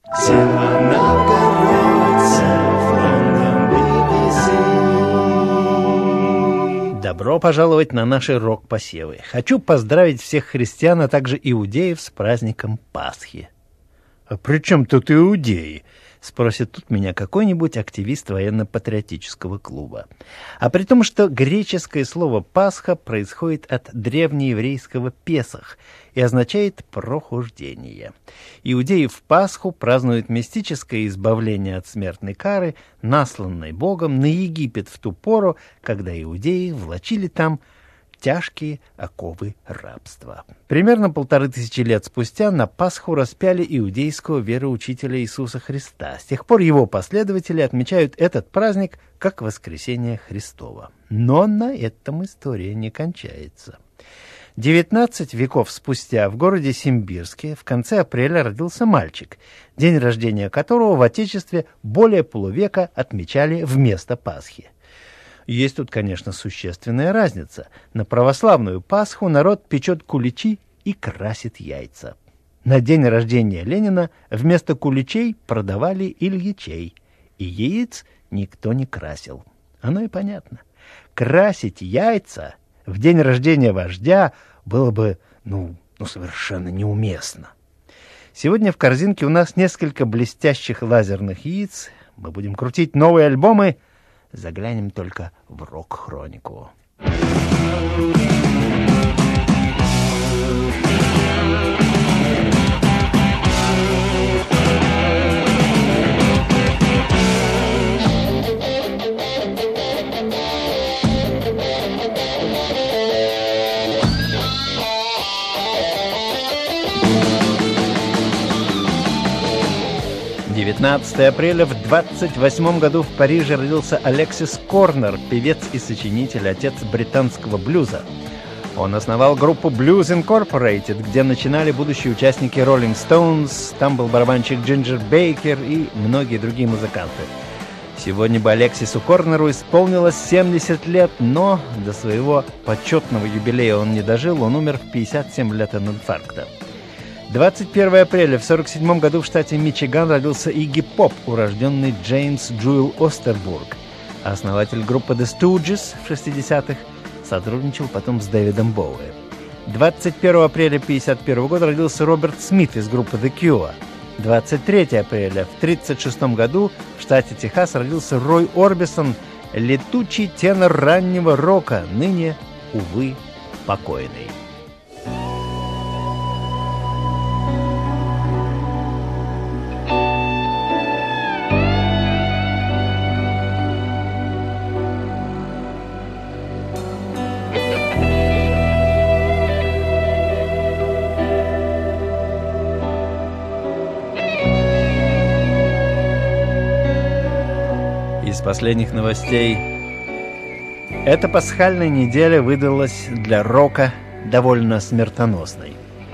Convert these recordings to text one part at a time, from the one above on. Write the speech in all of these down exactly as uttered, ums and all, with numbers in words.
Добро пожаловать на наши рок-посевы. Хочу поздравить всех христиан, а также иудеев с праздником Пасхи. «А при чем тут иудеи?» — спросит тут меня какой-нибудь активист военно-патриотического клуба. А при том, что греческое слово «Пасха» происходит от древнееврейского «песах» и означает «прохождение». Иудеи в Пасху празднуют мистическое избавление от смертной кары, насланной Богом на Египет в ту пору, когда иудеи влачили там тяжкие оковы рабства. Примерно полторы тысячи лет спустя на Пасху распяли иудейского вероучителя Иисуса Христа. С тех пор его последователи отмечают этот праздник как Воскресение Христово. Но на этом история не кончается. девятнадцать веков спустя в городе Симбирске в конце апреля родился мальчик, день рождения которого в Отечестве более полувека отмечали вместо Пасхи. Есть тут, конечно, существенная разница. На православную Пасху народ печет куличи и красит яйца. На день рождения Ленина вместо куличей продавали Ильичей, и яиц никто не красил. Оно и понятно. Красить яйца в день рождения вождя было бы, ну, ну совершенно неуместно. Сегодня в корзинке у нас несколько блестящих лазерных яиц. Мы будем крутить новые альбомы. Заглянем только в рок-хронику. девятнадцатого апреля в двадцать восьмом году в Париже родился Алексис Корнер, певец и сочинитель, отец британского блюза. Он основал группу Blues Incorporated, где начинали будущие участники Rolling Stones, там был барабанщик Джинджер Бейкер и многие другие музыканты. Сегодня бы Алексису Корнеру исполнилось семьдесят лет, но до своего почетного юбилея он не дожил, он умер в пятьдесят семь лет от инфаркта. двадцать первого апреля в сорок седьмом году в штате Мичиган родился Игги Поп, урожденный Джеймс Джуэл Остербург. Основатель группы The Stooges в шестидесятых, сотрудничал потом с Дэвидом Боуи. двадцать первого апреля пятьдесят первого года родился Роберт Смит из группы The Cure. двадцать третьего апреля в тридцать шестом году в штате Техас родился Рой Орбисон, летучий тенор раннего рока, ныне, увы, покойный. Из последних новостей. Эта пасхальная неделя выдалась для рока довольно смертоносной.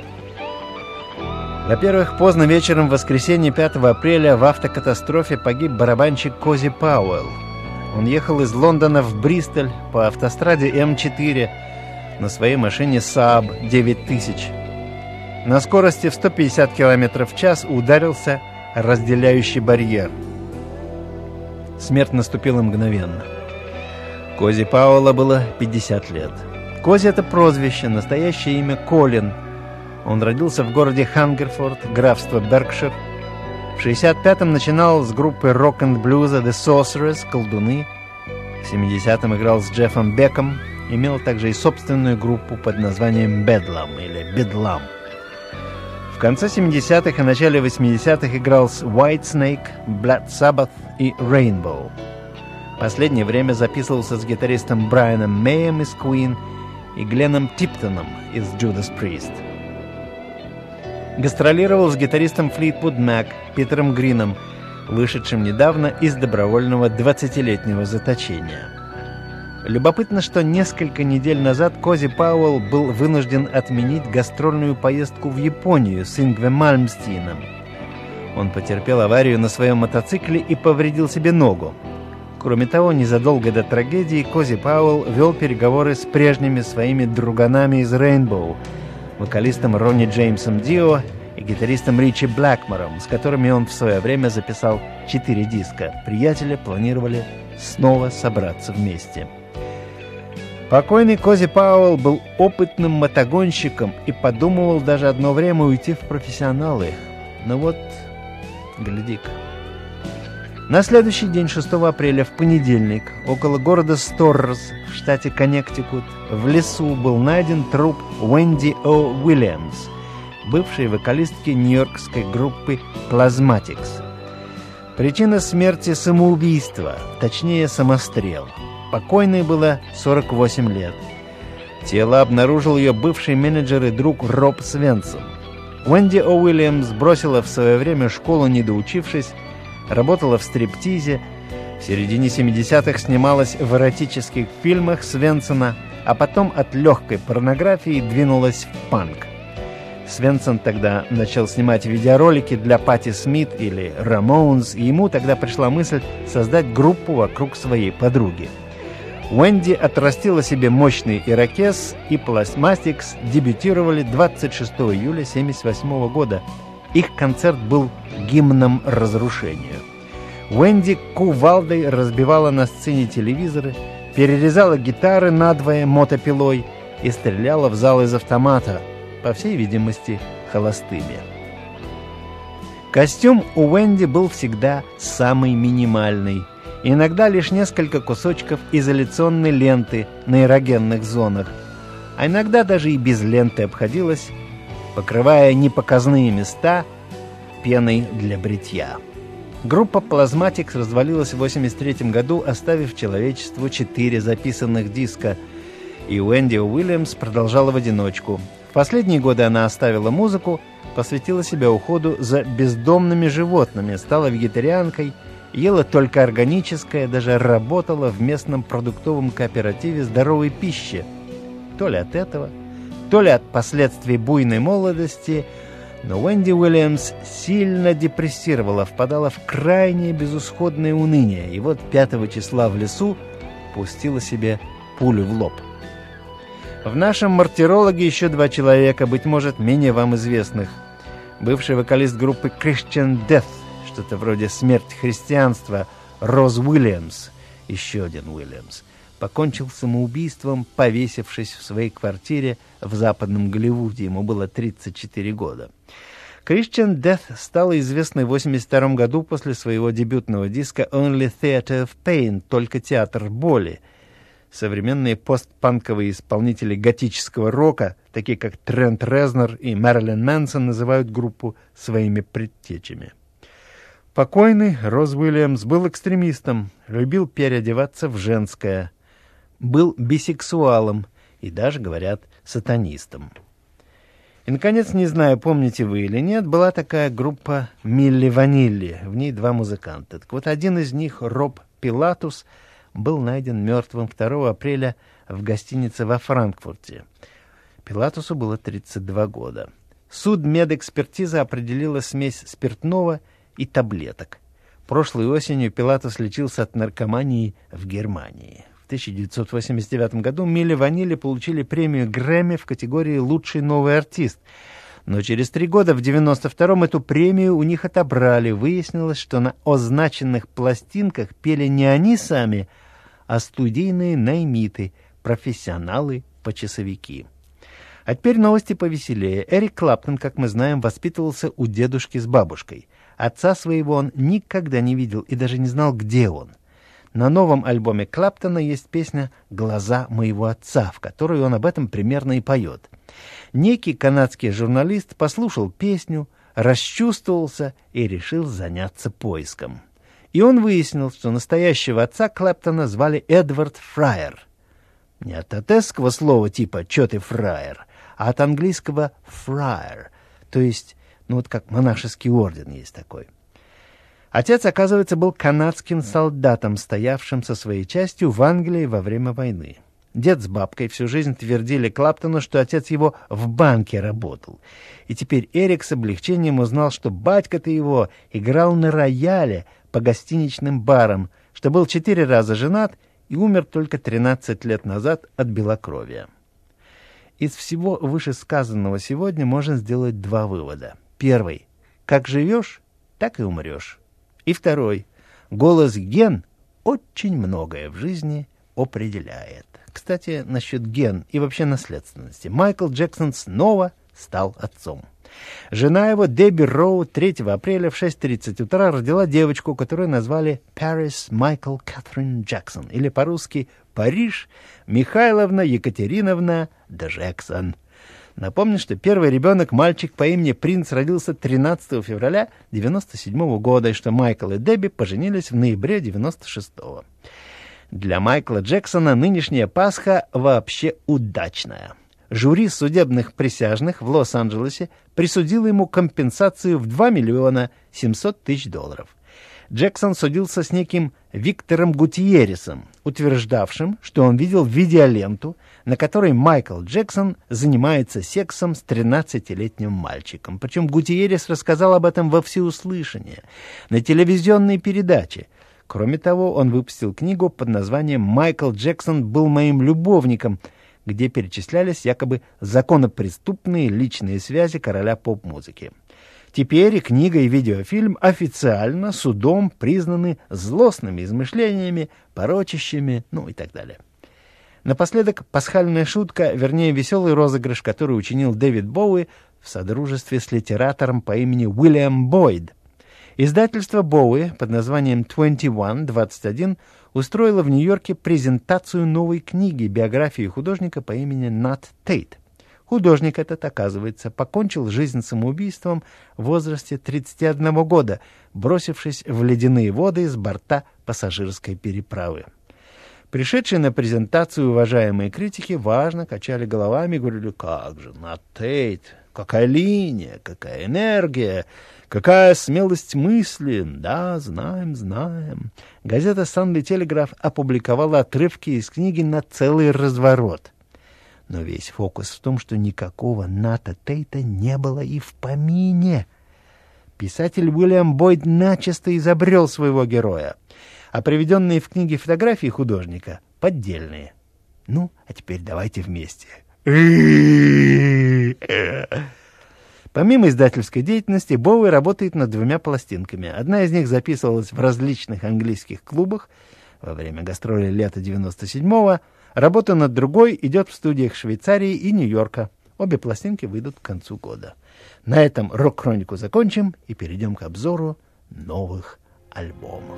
Во-первых, поздно вечером в воскресенье пятого апреля в автокатастрофе погиб барабанщик Кози Пауэлл. Он ехал из Лондона в Бристоль по автостраде эм четыре на своей машине Saab девять тысяч. На скорости в сто пятьдесят километров в час ударился разделяющий барьер. Смерть наступила мгновенно. Кози Пауэлла было пятьдесят лет. Кози — это прозвище, настоящее имя Колин. Он родился в городе Хангерфорд, графство Беркшир. В шестьдесят пятом начинал с группы рок-энд-блюза The Sorcerers, колдуны. В семидесятом играл с Джеффом Беком. Имел также и собственную группу под названием Bedlam или Бедлам. В конце семидесятых и начале восьмидесятых играл с Whitesnake, Black Sabbath и Rainbow. В последнее время записывался с гитаристом Брайаном Мэем из Queen и Гленном Типтоном из Judas Priest. Гастролировал с гитаристом Fleetwood Mac Питером Грином, вышедшим недавно из добровольного двадцатилетнего заточения. Любопытно, что несколько недель назад Кози Пауэлл был вынужден отменить гастрольную поездку в Японию с Ингве Мальмстином. Он потерпел аварию на своем мотоцикле и повредил себе ногу. Кроме того, незадолго до трагедии Кози Пауэлл вел переговоры с прежними своими друганами из Rainbow, вокалистом Ронни Джеймсом Дио и и гитаристом Ричи Блэкмором, с которыми он в свое время записал четыре диска. Приятели планировали снова собраться вместе. Покойный Кози Пауэлл был опытным мотогонщиком и подумывал даже одно время уйти в профессионалы. Но вот, гляди-ка. На следующий день, шестого апреля, в понедельник, около города Сторрс в штате Коннектикут, в лесу был найден труп Уэнди О. Уильямс, бывшей вокалистки нью-йоркской группы Plasmatics. Причина смерти – самоубийство, точнее самострел. Покойной было сорок восемь лет. Тело обнаружил ее бывший менеджер и друг Роб Свенсон. Уэнди О. Уильямс бросила в свое время школу, не доучившись, работала в стриптизе, в середине семидесятых снималась в эротических фильмах Свенсона, а потом от легкой порнографии двинулась в панк. Свенсон тогда начал снимать видеоролики для Патти Смит или Рамоунс, и ему тогда пришла мысль создать группу вокруг своей подруги. Уэнди отрастила себе мощный ирокез, и Plasmatics дебютировали двадцать шестого июля семьдесят восьмого года. Их концерт был гимном разрушению. Уэнди кувалдой разбивала на сцене телевизоры, перерезала гитары надвое мотопилой и стреляла в зал из автомата, по всей видимости, холостыми. Костюм у Уэнди был всегда самый минимальный. Иногда лишь несколько кусочков изоляционной ленты на эрогенных зонах, а иногда даже и без ленты обходилось, покрывая непоказные места пеной для бритья. Группа Plasmatics развалилась в восемьдесят третьем году, оставив человечеству четыре записанных диска, и Уэнди Уильямс продолжала в одиночку. В последние годы она оставила музыку, посвятила себя уходу за бездомными животными, стала вегетарианкой, ела только органическое, даже работала в местном продуктовом кооперативе здоровой пищи. То ли от этого, то ли от последствий буйной молодости, но Уэнди Уильямс сильно депрессировала, впадала в крайнее безысходное уныние, и вот пятого числа в лесу пустила себе пулю в лоб. В нашем мартирологе еще два человека, быть может, менее вам известных. Бывший вокалист группы Christian Death, что-то вроде «Смерть христианства», Роз Уильямс, еще один Уильямс, покончил самоубийством, повесившись в своей квартире в западном Голливуде. Ему было тридцать четыре года. Christian Death стала известной в восемьдесят втором году после своего дебютного диска «Only Theatre of Pain», «Только театр боли». Современные постпанковые исполнители готического рока, такие как Трент Резнор и Мэрилин Мэнсон, называют группу своими предтечами. Покойный Роз Уильямс был экстремистом, любил переодеваться в женское, был бисексуалом и даже, говорят, сатанистом. И, наконец, не знаю, помните вы или нет, была такая группа Милли Ванилли, в ней два музыканта. Так вот, один из них, Роб Пилатус, был найден мертвым второго апреля в гостинице во Франкфурте. Пилатусу было тридцать два года. Судмедэкспертиза определила смесь спиртного и таблеток. Прошлой осенью Пилатус лечился от наркомании в Германии. В тысяча девятьсот восемьдесят девятом году Милли Ванилли получили премию Грэмми в категории «Лучший новый артист». Но через три года, в девяносто втором, эту премию у них отобрали. Выяснилось, что на означенных пластинках пели не они сами, а студийные наймиты, профессионалы-почасовики. А теперь новости повеселее. Эрик Клэптон, как мы знаем, воспитывался у дедушки с бабушкой. Отца своего он никогда не видел и даже не знал, где он. На новом альбоме Клэптона есть песня «Глаза моего отца», в которой он об этом примерно и поет. Некий канадский журналист послушал песню, расчувствовался и решил заняться поиском. И он выяснил, что настоящего отца Клэптона звали Эдвард Фрайер. Не от татесского слова типа «чё ты, фраер», а от английского «фраер», то есть, ну вот как монашеский орден есть такой. Отец, оказывается, был канадским солдатом, стоявшим со своей частью в Англии во время войны. Дед с бабкой всю жизнь твердили Клэптону, что отец его в банке работал. И теперь Эрик с облегчением узнал, что батька-то его играл на рояле по гостиничным барам, что был четыре раза женат и умер только тринадцать лет назад от белокровия. Из всего вышесказанного сегодня можно сделать два вывода. первый. Как живешь, так и умрешь. И второй. Голос ген очень многое в жизни определяет. Кстати, насчет ген и вообще наследственности. Майкл Джексон снова стал отцом. Жена его, Дебби Роу, третьего апреля в шесть тридцать утра родила девочку, которую назвали Парис Майкл Кэтрин Джексон, или по-русски Париж Михайловна Екатериновна Джексон. Напомню, что первый ребенок, мальчик по имени Принц, родился тринадцатого февраля девяносто седьмого года, и что Майкл и Дебби поженились в ноябре девяносто шестого. Для Майкла Джексона нынешняя Пасха вообще удачная. Жюри судебных присяжных в Лос-Анджелесе присудило ему компенсацию в два миллиона семьсот тысяч долларов. Джексон судился с неким Виктором Гутьерресом, утверждавшим, что он видел видеоленту, на которой Майкл Джексон занимается сексом с тринадцатилетним мальчиком. Причем Гутьеррес рассказал об этом во всеуслышание, на телевизионной передаче. Кроме того, он выпустил книгу под названием «Майкл Джексон был моим любовником», где перечислялись якобы законопреступные личные связи короля поп-музыки. Теперь и книга, и видеофильм официально судом признаны злостными измышлениями, порочащими, ну и так далее. Напоследок пасхальная шутка, вернее веселый розыгрыш, который учинил Дэвид Боуи в содружестве с литератором по имени Уильям Бойд. Издательство Боуи под названием двадцать один двадцать один устроило в Нью-Йорке презентацию новой книги биографии художника по имени Нат Тейт. Художник этот, оказывается, покончил жизнь самоубийством в возрасте тридцати одного года, бросившись в ледяные воды с борта пассажирской переправы. Пришедшие на презентацию уважаемые критики важно качали головами и говорили: «Как же, Нат Тейт, какая линия, какая энергия, какая смелость мысли! Да, знаем, знаем». Газета «Санли Телеграф» опубликовала отрывки из книги на целый разворот. Но весь фокус в том, что никакого Ната Тейта не было и в помине. Писатель Уильям Бойд начисто изобрел своего героя, а приведенные в книге фотографии художника поддельные. Ну, а теперь давайте вместе. Помимо издательской деятельности, Боуи работает над двумя пластинками. Одна из них записывалась в различных английских клубах во время гастролей лета девяносто седьмого. Работа над другой идет в студиях Швейцарии и Нью-Йорка. Обе пластинки выйдут к концу года. На этом рок-хронику закончим и перейдем к обзору новых альбомов.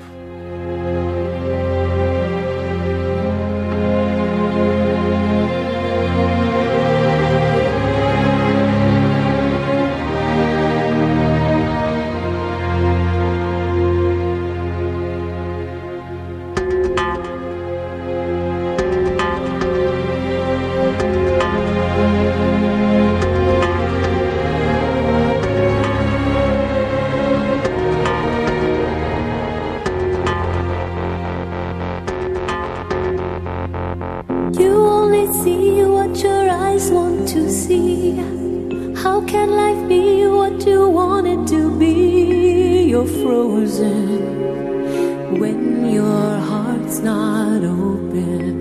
Frozen when your heart's not open.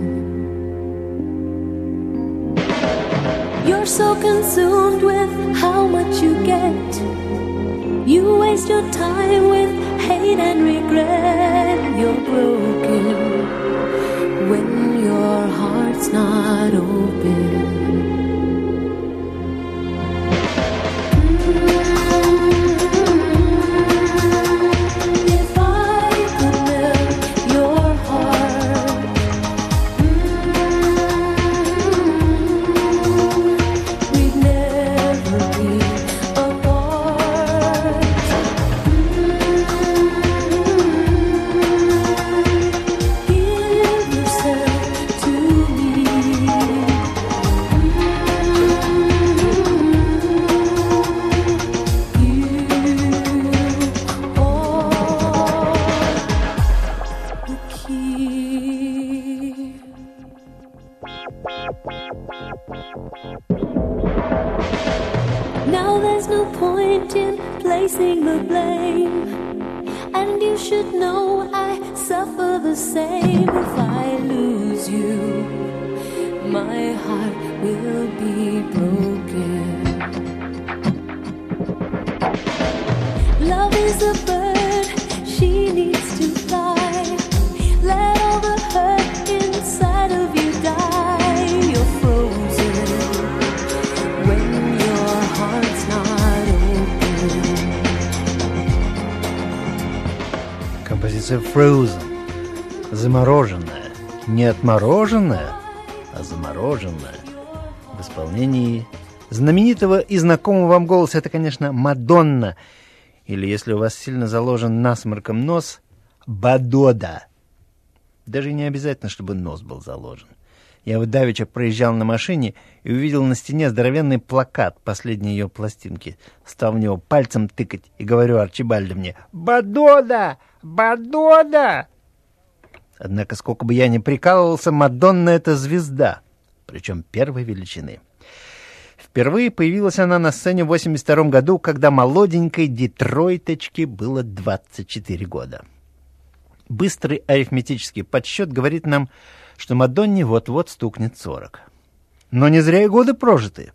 You're so consumed with how much you get. You waste your time with hate and regret. You're broken when your heart's not open. Now there's no point in placing the blame, and you should know I suffer the same. If I lose you, my heart will be broken. is a bird, she needs to fly. Let all the hurt inside of you die. You're frozen when your heart's not open. Композиция Frozen. Замороженная. Не отмороженная, а замороженная. В исполнении знаменитого и знакомого вам голоса это, конечно, Мадонна. Или, если у вас сильно заложен насморком нос, Бадода. Даже не обязательно, чтобы нос был заложен. Я вот давеча проезжал на машине и увидел на стене здоровенный плакат последней ее пластинки. Стал в него пальцем тыкать и говорю Арчибальду мне: «Бадода! Бадода!» Однако, сколько бы я ни прикалывался, Мадонна — это звезда, причем первой величины. Впервые появилась она на сцене в восемьдесят втором году, когда молоденькой детройточке было двадцать четыре года. Быстрый арифметический подсчет говорит нам, что Мадонне вот-вот стукнет сорок. Но не зря и годы прожиты.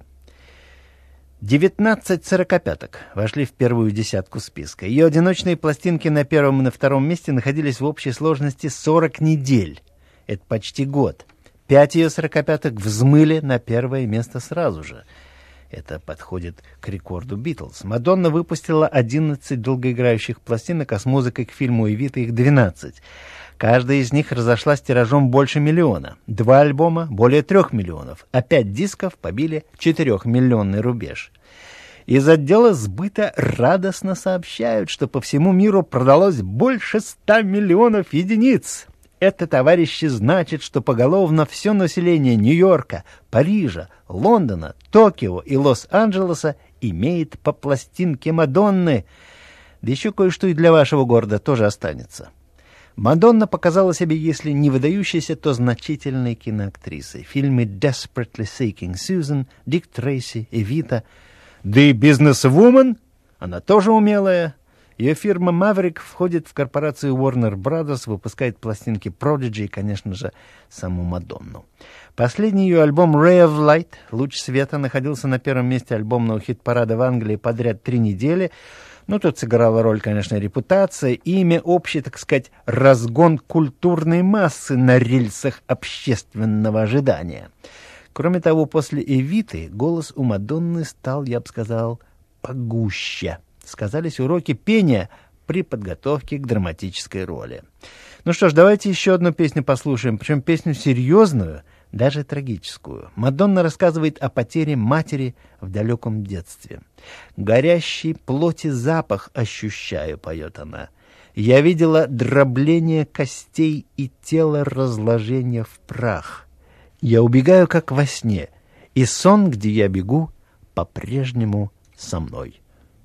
девятнадцать сорокопяток вошли в первую десятку списка. Ее одиночные пластинки на первом и на втором месте находились в общей сложности сорок недель. Это почти год. Пять ее сорокопяток взмыли на первое место сразу же. Это подходит к рекорду Битлз. Мадонна выпустила одиннадцать долгоиграющих пластинок, а с музыкой к фильму «Эвита» их двенадцать. Каждая из них разошлась тиражом больше миллиона. Два альбома — более трех миллионов, а пять дисков побили четырехмиллионный рубеж. Из отдела сбыта радостно сообщают, что по всему миру продалось больше ста миллионов единиц. Это, товарищи, значит, что поголовно все население Нью-Йорка, Парижа, Лондона, Токио и Лос-Анджелеса имеет по пластинке Мадонны. Да еще кое-что и для вашего города тоже останется. Мадонна показала себе, если не выдающейся, то значительной киноактрисой. Фильмы «Desperately Seeking Susan», «Дик Трейси», «Эвита». Да и «Бизнес-вумен» она тоже умелая. Ее фирма Maverick входит в корпорацию Warner Brothers, выпускает пластинки Prodigy и, конечно же, саму Мадонну. Последний ее альбом «Ray of Light», «Луч света», находился на первом месте альбомного хит-парада в Англии подряд три недели. Ну, тут сыграла роль, конечно, репутация, имя, общий, так сказать, разгон культурной массы на рельсах общественного ожидания. Кроме того, после «Эвиты» голос у Мадонны стал, я бы сказал, погуще. Сказались уроки пения при подготовке к драматической роли. Ну что ж, давайте еще одну песню послушаем, причем песню серьезную, даже трагическую. Мадонна рассказывает о потере матери в далеком детстве. «Горящий плоти запах ощущаю», — поет она. «Я видела дробление костей и тело разложения в прах. Я убегаю, как во сне, и сон, где я бегу, по-прежнему со мной».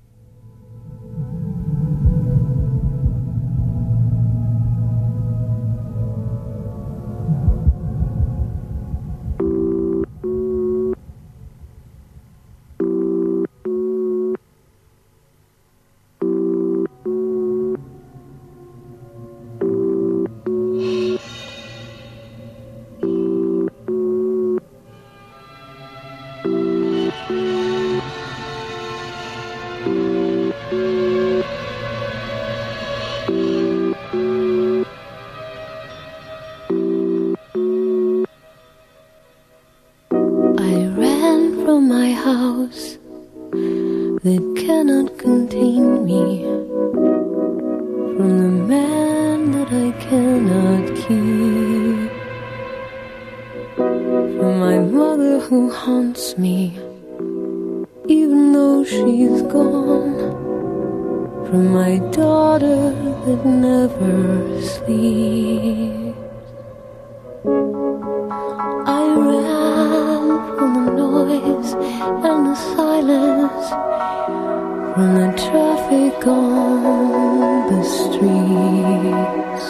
That cannot contain me from the man that I cannot keep, from my mother who haunts me even though she's gone, from my daughter that never sleeps. I ran from the noise and the silence, from the traffic on the streets.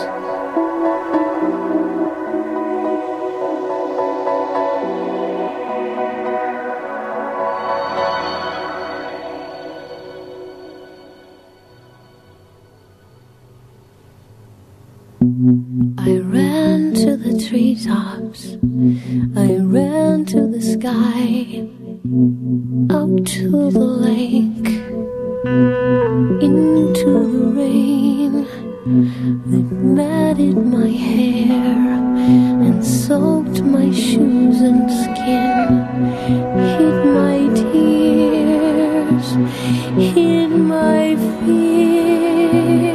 I ran to the treetops, I ran to the sky, up to the lake. into the rain that matted my hair and soaked my shoes and skin, hid my tears, hid my fears.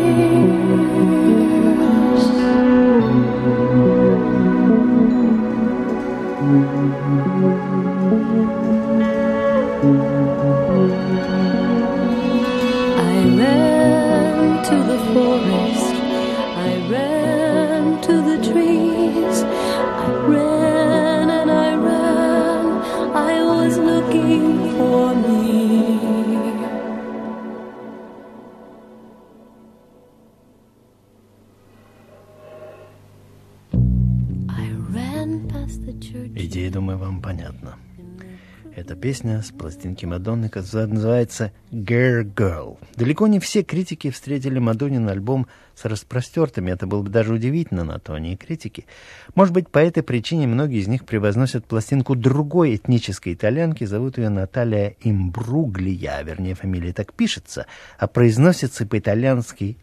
I ran to the forest, I ran to the trees, I ran and I ran, I was looking for me. I ran past the church. Идея, думаю, вам понятна. Эта песня с пластинки Мадонны, которая называется «Girl Girl». Далеко не все критики встретили Мадоннин альбом с распростертыми. Это было бы даже удивительно на то, они и критики. Может быть, по этой причине многие из них превозносят пластинку другой этнической итальянки. Зовут ее Наталья Имбруглия, вернее, фамилия так пишется, а произносится по-итальянски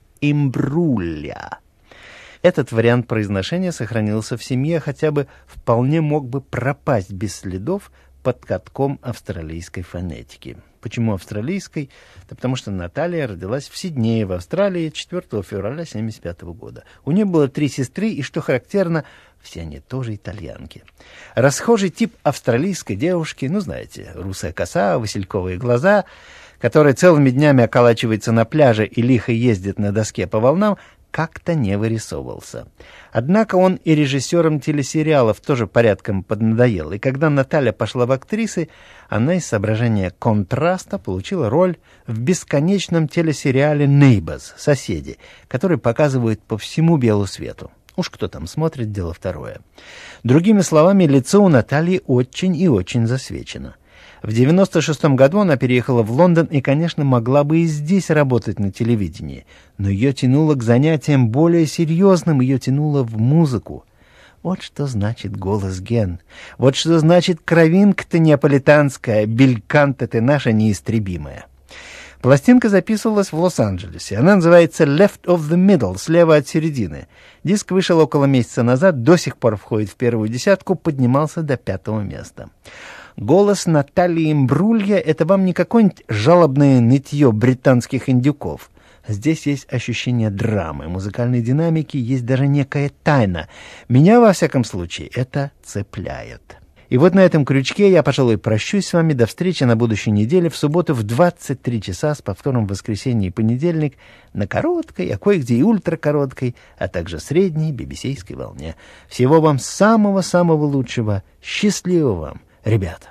«Имбрулья». Этот вариант произношения сохранился в семье, хотя бы вполне мог бы пропасть без следов под катком австралийской фонетики. Почему австралийской? Да потому что Наталья родилась в Сиднее, в Австралии, четвёртого февраля тысяча девятьсот семьдесят пятого года. У нее было три сестры, и, что характерно, все они тоже итальянки. Расхожий тип австралийской девушки, ну, знаете, русая коса, васильковые глаза, которая целыми днями околачивается на пляже и лихо ездит на доске по волнам, как-то не вырисовывался. Однако он и режиссером телесериалов тоже порядком поднадоел, и когда Наталья пошла в актрисы, она из соображения контраста получила роль в бесконечном телесериале «Neighbours» «Соседи», который показывают по всему белу свету. Уж кто там смотрит, дело второе. Другими словами, лицо у Натальи очень и очень засвечено. В девяносто шестом году она переехала в Лондон и, конечно, могла бы и здесь работать на телевидении, но ее тянуло к занятиям более серьезным, ее тянуло в музыку. Вот что значит голос Ген, вот что значит кровинка-то неаполитанская, бельканта-то наша неистребимая. Пластинка записывалась в Лос-Анджелесе. Она называется «Left of the Middle», слева от середины. Диск вышел около месяца назад, до сих пор входит в первую десятку, поднимался до пятого места. Голос Натальи Имбрулья — это вам не какое-нибудь жалобное нытье британских индюков. Здесь есть ощущение драмы, музыкальной динамики, есть даже некая тайна. Меня, во всяком случае, это цепляет. И вот на этом крючке я, пожалуй, прощусь с вами. До встречи на будущей неделе в субботу в двадцать три часа с повтором в воскресенье и понедельник на короткой, а кое-где и ультракороткой, а также средней би би си-ской волне. Всего вам самого-самого лучшего. Счастливо вам, ребята.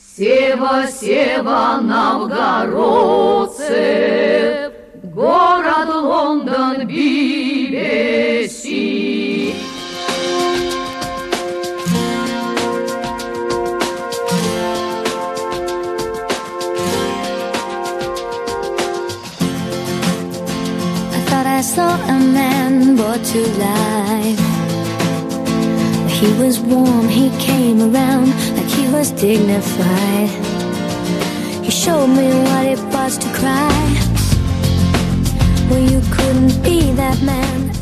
Сева, Сева, новгородцы, город Лондон, би би си. I saw a man brought to life. He was warm, he came around like he was dignified. He showed me what it was to cry. Well, you couldn't be that man.